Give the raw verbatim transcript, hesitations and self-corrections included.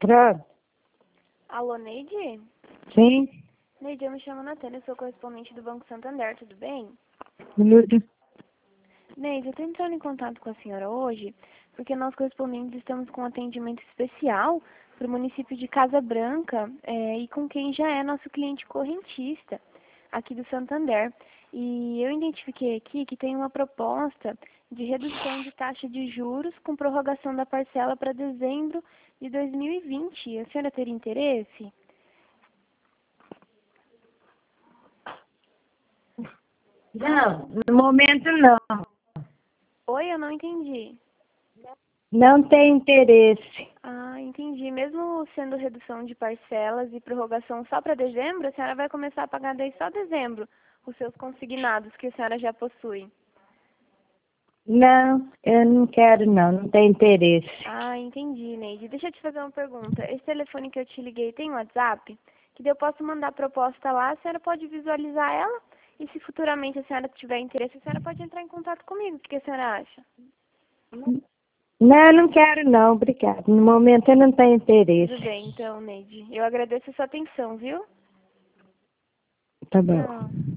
Pronto. Alô, Neide? Sim. Neide, eu me chamo Natânia, eu sou correspondente do Banco Santander, tudo bem? Tudo. Neide, eu estou entrando em contato com a senhora hoje, porque nós correspondentes estamos com um atendimento especial para o município de Casa Branca é, e com quem já é nosso cliente correntista aqui do Santander. E eu identifiquei aqui que tem uma proposta de redução de taxa de juros com prorrogação da parcela para dezembro de dois mil e vinte. A senhora teria interesse? Não, no momento não. Oi, eu não entendi. Não tem interesse. Ah, entendi. Mesmo sendo redução de parcelas e prorrogação só para dezembro, a senhora vai começar a pagar daí só dezembro os seus consignados que a senhora já possui. Não, eu não quero não, não tem interesse. Ah, entendi, Neide. Deixa eu te fazer uma pergunta. Esse telefone que eu te liguei tem WhatsApp? Que daí eu posso mandar a proposta lá, a senhora pode visualizar ela? E se futuramente a senhora tiver interesse, a senhora pode entrar em contato comigo. O que a senhora acha? Não, não quero não, obrigado. No momento eu não tenho interesse. Tudo bem, então, Neide. Eu agradeço a sua atenção, viu? Tá bom. Tchau.